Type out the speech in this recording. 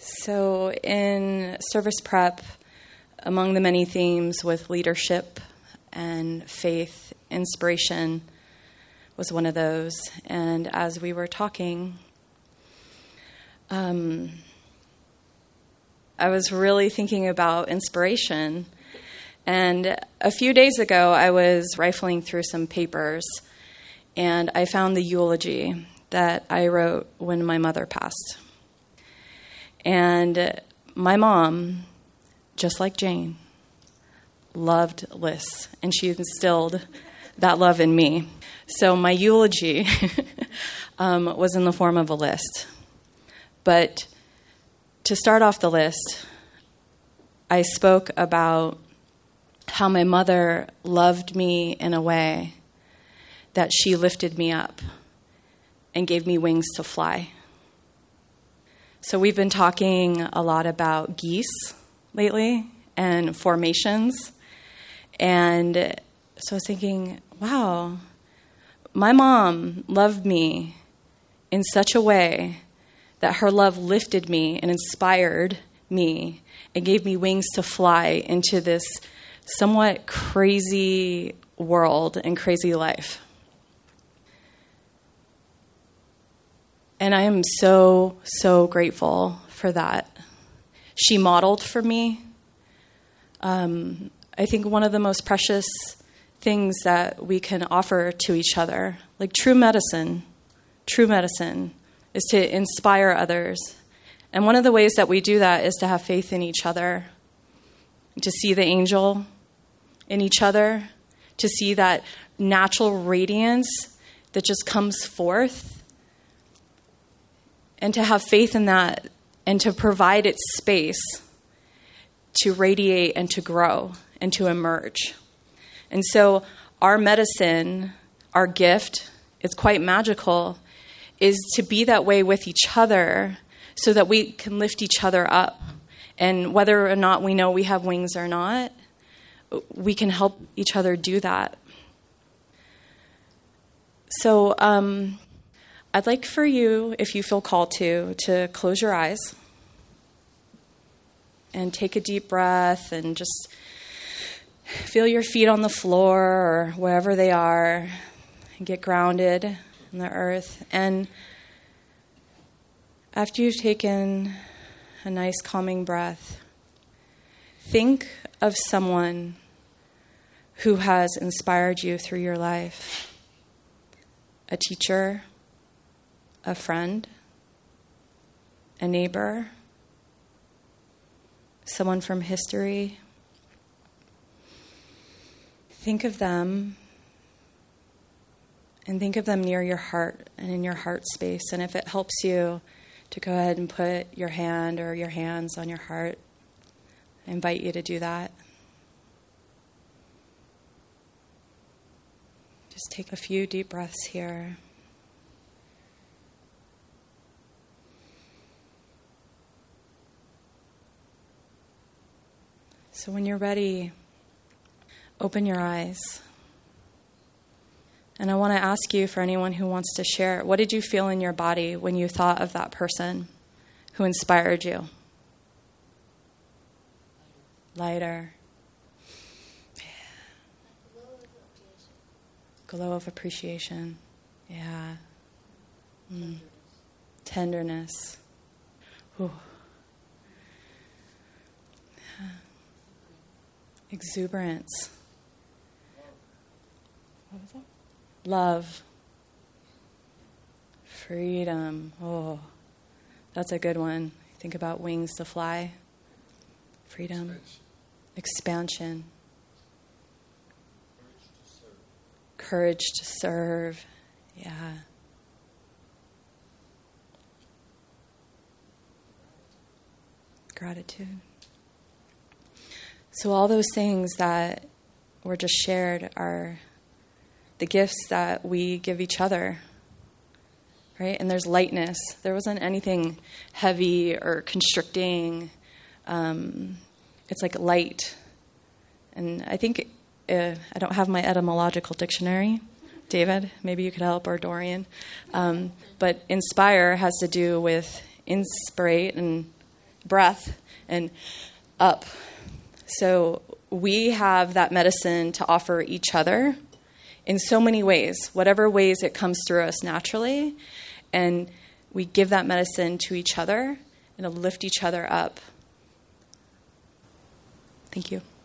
So in service prep, among the many themes with leadership and faith, inspiration was one of those. And as we were talking, I was really thinking about inspiration. And a few days ago, I was rifling through some papers, and I found the eulogy that I wrote when my mother passed. And my mom, just like Jane, loved lists, and she instilled that love in me. So my eulogy was in the form of a list. But to start off the list, I spoke about how my mother loved me in a way that she lifted me up and gave me wings to fly. So we've been talking a lot about geese lately and formations. And so I was thinking, wow, my mom loved me in such a way that her love lifted me and inspired me and gave me wings to fly into this somewhat crazy world and crazy life. And I am so, so grateful for that. She modeled for me. I think one of the most precious things that we can offer to each other, like true medicine is to inspire others. And one of the ways that we do that is to have faith in each other, to see the angel in each other, to see that natural radiance that just comes forth, and to have faith in that and to provide its space to radiate and to grow and to emerge. And so our medicine, our gift, it's quite magical, is to be that way with each other so that we can lift each other up. And whether or not we know we have wings or not, we can help each other do that. So I'd like for you, if you feel called to close your eyes and take a deep breath and just feel your feet on the floor or wherever they are and get grounded in the earth. And after you've taken a nice calming breath, think of someone who has inspired you through your life. A teacher, a friend, a neighbor, someone from history. Think of them and think of them near your heart and in your heart space. And if it helps you to go ahead and put your hand or your hands on your heart, I invite you to do that. Just take a few deep breaths here. So when you're ready, open your eyes. And I want to ask you, for anyone who wants to share, what did you feel in your body when you thought of that person who inspired you? Lighter. Yeah. Glow of appreciation. Yeah. Tenderness. Ooh. Yeah. Exuberance. What was that? Love. Freedom. Oh, that's a good one. Think about wings to fly. Freedom. Expansion. Courage to serve. Yeah. Gratitude. So all those things that were just shared are the gifts that we give each other, right? And there's lightness. There wasn't anything heavy or constricting. It's like light. And I think, I don't have my etymological dictionary. David, maybe you could help, or Dorian. But inspire has to do with inspirate and breath and up. So we have that medicine to offer each other in so many ways, whatever ways it comes through us naturally. And we give that medicine to each other and to lift each other up. Thank you.